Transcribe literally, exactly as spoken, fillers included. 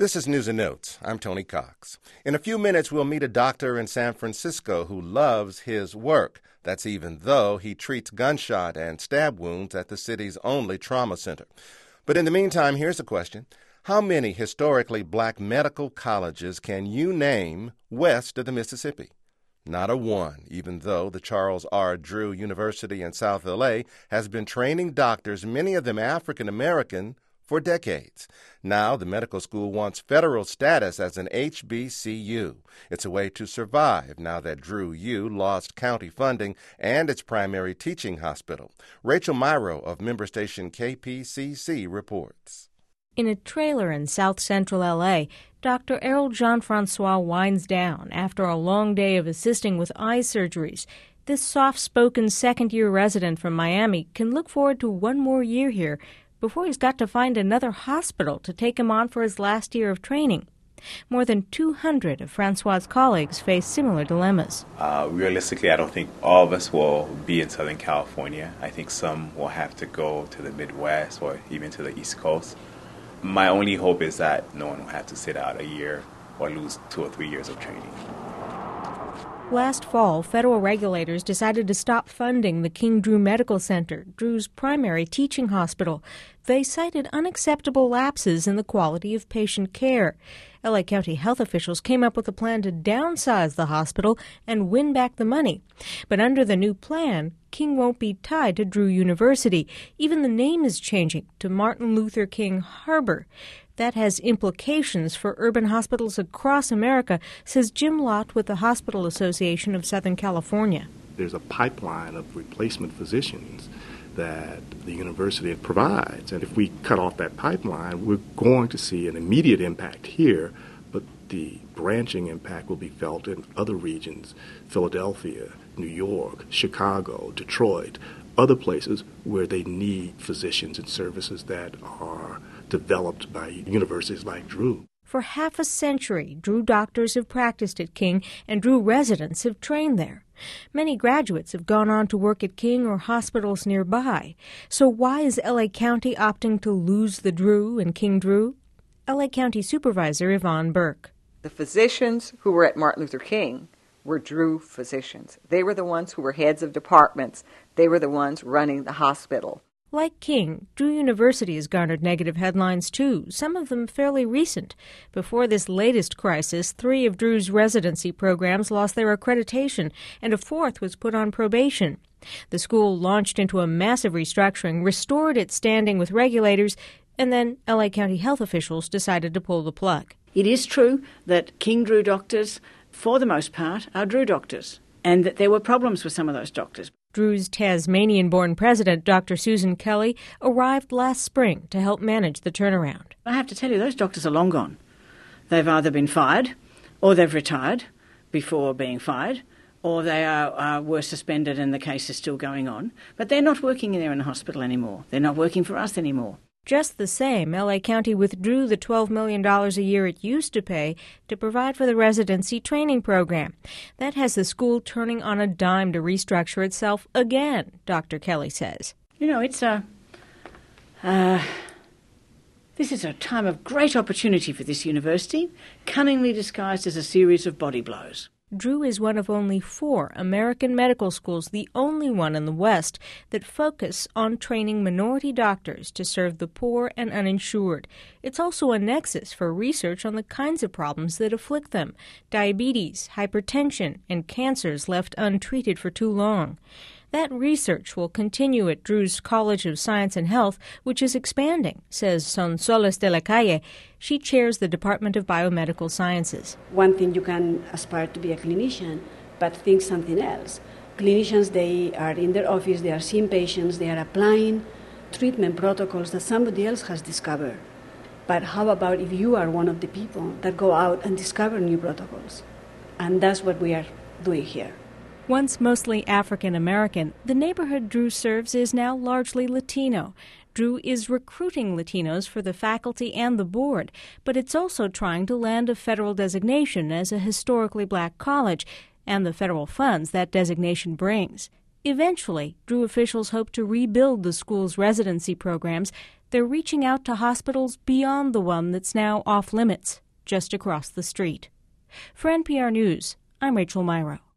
This is News and Notes. I'm Tony Cox. In a few minutes, we'll meet a doctor in San Francisco who loves his work. That's even though he treats gunshot and stab wounds at the city's only trauma center. But in the meantime, here's a question. How many historically black medical colleges can you name west of the Mississippi? Not a one, even though the Charles R. Drew University in South L A has been training doctors, many of them African American, for decades. Now the medical school wants federal status as an H B C U. It's a way to survive now that Drew U lost county funding and its primary teaching hospital. Rachel Myrow of member station K P C C reports. In a trailer in south central L A, Doctor Errol Jean-Francois winds down after a long day of assisting with eye surgeries. This soft-spoken second-year resident from Miami can look forward to one more year here before he's got to find another hospital to take him on for his last year of training. More than two hundred of Francois' colleagues face similar dilemmas. Uh, realistically, I don't think all of us will be in Southern California. I think some will have to go to the Midwest or even to the East Coast. My only hope is that no one will have to sit out a year or lose two or three years of training. Last fall, federal regulators decided to stop funding the King Drew Medical Center, Drew's primary teaching hospital. They cited unacceptable lapses in the quality of patient care. L A County health officials came up with a plan to downsize the hospital and win back the money. But under the new plan, King won't be tied to Drew University. Even the name is changing to Martin Luther King Harbor. That has implications for urban hospitals across America, says Jim Lott with the Hospital Association of Southern California. There's a pipeline of replacement physicians that the university provides. And if we cut off that pipeline, we're going to see an immediate impact here, but the branching impact will be felt in other regions, Philadelphia, New York, Chicago, Detroit, other places where they need physicians and services that are developed by universities like Drew. For half a century, Drew doctors have practiced at King, and Drew residents have trained there. Many graduates have gone on to work at King or hospitals nearby. So why is L A County opting to lose the Drew and King Drew? L A County Supervisor Yvonne Burke. The physicians who were at Martin Luther King were Drew physicians. They were the ones who were heads of departments. They were the ones running the hospital. Like King, Drew University has garnered negative headlines, too, some of them fairly recent. Before this latest crisis, three of Drew's residency programs lost their accreditation, and a fourth was put on probation. The school launched into a massive restructuring, restored its standing with regulators, and then L A County health officials decided to pull the plug. It is true that King Drew doctors, for the most part, are Drew doctors, and that there were problems with some of those doctors. Drew's Tasmanian-born president, Doctor Susan Kelly, arrived last spring to help manage the turnaround. I have to tell you, those doctors are long gone. They've either been fired, or they've retired before being fired, or they are, uh, were suspended and the case is still going on. But they're not working there in the hospital anymore. They're not working for us anymore. Just the same, L A County withdrew the twelve million dollars a year it used to pay to provide for the residency training program. That has the school turning on a dime to restructure itself again, Doctor Kelly says. You know, it's a... Uh, this is a time of great opportunity for this university, cunningly disguised as a series of body blows. Drew is one of only four American medical schools, the only one in the West, that focus on training minority doctors to serve the poor and uninsured. It's also a nexus for research on the kinds of problems that afflict them: diabetes, hypertension, and cancers left untreated for too long. That research will continue at Drew's College of Science and Health, which is expanding, says Sonsoles de la Calle. She chairs the Department of Biomedical Sciences. One thing you can aspire to be a clinician, but think something else. Clinicians, they are in their office, they are seeing patients, they are applying treatment protocols that somebody else has discovered. But how about if you are one of the people that go out and discover new protocols? And that's what we are doing here. Once mostly African American, the neighborhood Drew serves is now largely Latino. Drew is recruiting Latinos for the faculty and the board, but it's also trying to land a federal designation as a historically black college and the federal funds that designation brings. Eventually, Drew officials hope to rebuild the school's residency programs. They're reaching out to hospitals beyond the one that's now off limits, just across the street. For N P R News, I'm Rachel Myrow.